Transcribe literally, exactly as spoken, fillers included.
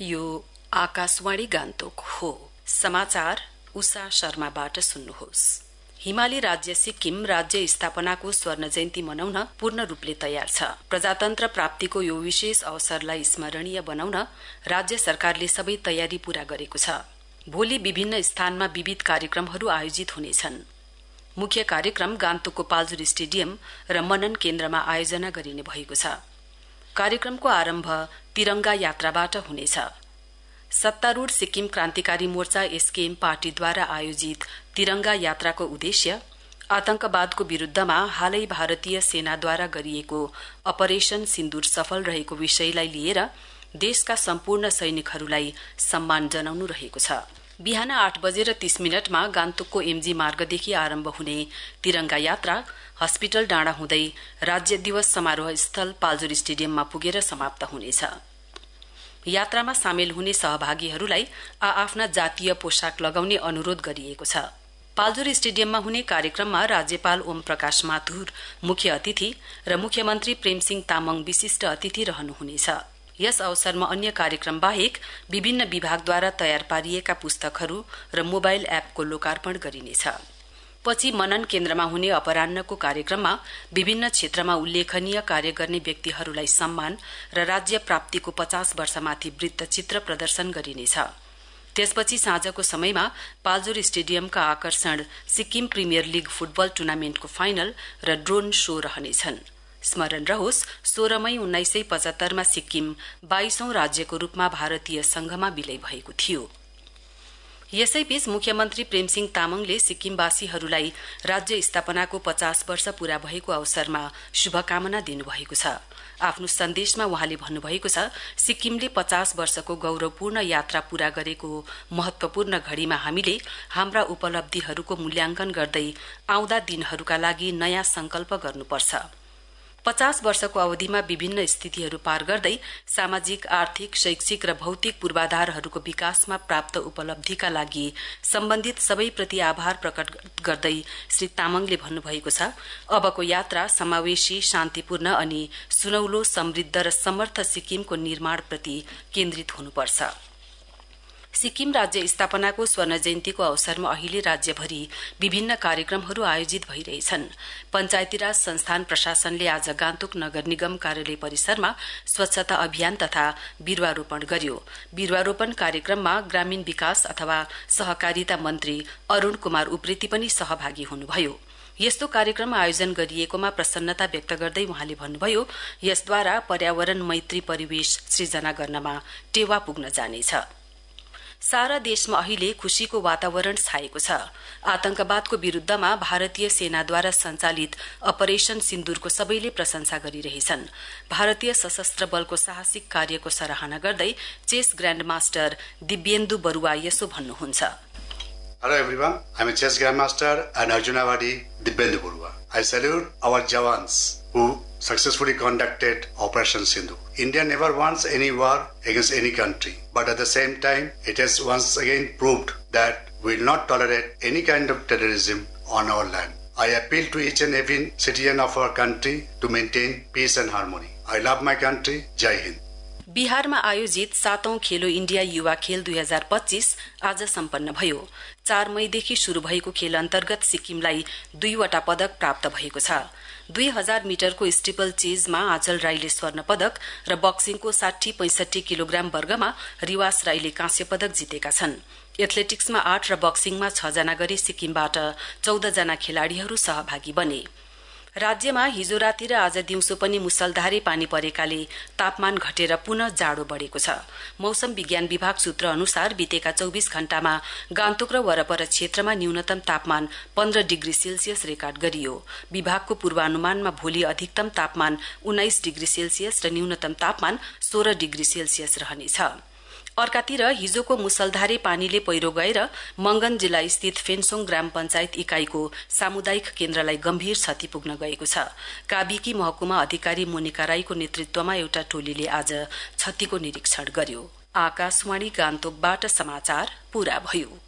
यो आकाशवाणी गान्तोक हो। समाचार उषा शर्माबाट सुन्नुहोस्। हिमाली राज्य सिक्किम राज्य स्थापनाको स्वर्ण जयन्ती मनाउन पूर्ण रूपले तयार छ। प्रजातन्त्र प्राप्तिको यो विशेष अवसरलाई स्मरणीय बनाउन राज्य सरकारले सबै तयारी पूरा गरेको छ। भोलि विभिन्न स्थानमा विविध कार्यक्रमहरू आयोजित हुनेछन्। मुख्य कार्यक्रम गान्तोकको पाल्जर स्टेडियम र मनन केन्द्रमा आयोजना गरिने भएको छ। कार्यक्रमको आरम्भ तिरंगा यात्राबाट हुनेछ। सत्तारूढ सिक्किम क्रान्तिकारी मोर्चा एसकेएम पार्टीद्वारा आयोजित तिरंगा यात्राको उद्देश्य आतंकवादको विरुद्धमा हालै भारतीय सेनाद्वारा गरिएको अपरेशन सिन्दूर सफल रहेको विषयलाई लिएर देशका सम्पूर्ण सैनिकहरूलाई सम्मान जनाउनु रहेको छ। बिहान आठ बजेर तीस मिनटमा गान्तोकको एमजी मार्गदेखि आरम्भ हुने तिरंगा यात्रा हस्पिटल डाँडा हुँदै राज्य दिवस समारोह स्थल पाल्जर स्टेडियममा पुगेर समाप्त हुनेछ। यात्रामा सामेल हुने सहभागीहरूलाई आआफ्ना जातीय पोशाक लगाउने अनुरोध गरिएको छ। पाल्जर स्टेडियममा हुने कार्यक्रममा राज्यपाल ओम प्रकाश माथुर मुख्य अतिथि र मुख्यमन्त्री प्रेमसिंह तामाङ विशिष्ट अतिथि रहनुहुनेछ। यस अवसरमा अन्य कार्यक्रम बाहेक विभिन्न विभागद्वारा तयार पारिएका पुस्तकहरू र मोबाइल एपको लोकार्पण गरिनेछ। पछि मनन केन्द्रमा हुने अपराह्नको कार्यक्रममा विभिन्न क्षेत्रमा उल्लेखनीय कार्य गर्ने व्यक्तिहरूलाई सम्मान र राज्य प्राप्तिको पचास वर्षमाथि वृत्तचित्र प्रदर्शन गरिनेछ। त्यसपछि साँझको समयमा पाल्जर स्टेडियमका आकर्षण सिक्किम प्रिमियर लीग फुटबल टुर्नामेन्टको फाइनल र ड्रोन शो रहनेछन्। स्मरण रहोस्, सोह्र मई उन्नाइस सय पचहत्तरमा सिक्किम बाइसौं राज्यको रूपमा भारतीय संघमा विलय भएको थियो। यसैबीच मुख्यमन्त्री प्रेमसिंह तामाङले सिक्किमवासीहरूलाई राज्य स्थापनाको पचास वर्ष पूरा भएको अवसरमा शुभकामना दिनुभएको छ। आफ्नो सन्देशमा वहाँले भन्नुभएको छ, सिक्किमले पचास वर्षको गौरवपूर्ण यात्रा पूरा गरेको महत्वपूर्ण घड़ीमा हामीले हाम्रा उपलब्धिहरूको मूल्याङ्कन गर्दै आउँदा दिनहरूका लागि नयाँ संकल्प गर्नुपर्छ। पचास वर्षको अवधिमा विभिन्न स्थितिहरू पार गर्दै सामाजिक, आर्थिक, शैक्षिक र भौतिक पूर्वाधारहरूको विकासमा प्राप्त उपलब्धिका लागि सम्बन्धित सबैप्रति आभार प्रकट गर्दै श्री तामाङले भन्नुभएको छ, अबको यात्रा समावेशी, शान्तिपूर्ण अनि सुनौलो, समृद्ध र समर्थ सिक्किमको निर्माणप्रति केन्द्रित हुनुपर्छ। सिक्किम राज्य स्थापनाको स्वर्ण जयन्तीको अवसरमा अहिले राज्यभरि विभिन्न कार्यक्रमहरू आयोजित भइरहेछन्। पञ्चायती राज संस्थान प्रशासनले आज गान्तोक नगर निगम कार्यालय परिसरमा स्वच्छता अभियान तथा बिरुवारोपण गर्यो। बिरुवारोपण कार्यक्रममा ग्रामीण विकास अथवा सहकारिता मन्त्री अरूण कुमार उप्रेती पनि सहभागी हुनुभयो। यस्तो कार्यक्रम आयोजन गरिएकोमा प्रसन्नता व्यक्त गर्दै वहाँले भन्नुभयो, यसद्वारा पर्यावरण मैत्री परिवेश सृजना गर्नमा टेवा पुग्न जानेछ। सारा देशमा अहिले खुशीको वातावरण छाएको छ। आतंकवादको विरुद्धमा भारतीय सेनाद्वारा सञ्चालित अपरेशन सिन्दूरको सबैले प्रशंसा गरिरहेछन्। भारतीय सशस्त्र बलको साहसिक कार्यको सराहना गर्दै चेस ग्रान्ड मास्टर दिव्येन्दु बरुवा यसो भन्नुहुन्छ। Hello everyone, I am a chess grandmaster and Arjunawadi Dibyendu Barua. I salute our Jawans who successfully conducted Operation Sindhu. India never wants any war against any country, but at the same time, it has once again proved that we will not tolerate any kind of terrorism on our land. I appeal to each and every citizen of our country to maintain peace and harmony. I love my country. Jai Hind. बिहारमा आयोजित सातौं Khelo India युवा खेल दुई हजार पच्चीस आज सम्पन्न भयो। चार मईदेखि शुरू भएको खेल अन्तर्गत सिक्किमलाई दुईवटा पदक प्राप्त भएको छ। दुई हजार मिटरको स्टिपल चेजमा आँचल राईले स्वर्ण पदक र बक्सिङको साठी पैंसठी किलोग्राम वर्गमा रिवास राईले काँस्य पदक जितेका छन्। एथलेटिक्समा आठ र बक्सिङमा छ जना गरी सिक्किमबाट चौध जना खेलाड़ीहरू सहभागी बने। राज्यमा हिजो राति र आज दिउँसो पनि मुसलधारे पानी परेकाले तापमान घटेर पुनः जाडो बढेको छ। मौसम विज्ञान विभाग सूत्र अनुसार बितेका चौबीस घण्टामा गान्तोक र वरपर क्षेत्रमा न्यूनतम तापमान पन्ध्र डिग्री सेल्सियस रेकर्ड गरियो। विभागको पूर्वानुमानमा भोलि अधिकतम तापमान उन्नाइस डिग्री सेल्सियस र न्यूनतम तापमान सोह्र डिग्री सेल्सियस रहनेछ। अर्कातिर हिजोको मुसलधारे पानीले पहिरो गएर मंगन जिल्ला स्थित फेन्सोङ ग्राम पञ्चायत इकाइको सामुदायिक केन्द्रलाई गम्भीर क्षति पुग्न गएको छ। काबीकी महकुमा अधिकारी मोनिका राईको नेतृत्वमा एउटा टोलीले आज क्षतिको निरीक्षण गर्यो। आकाशवाणी गान्तोकबाट समाचार पूरा भयो।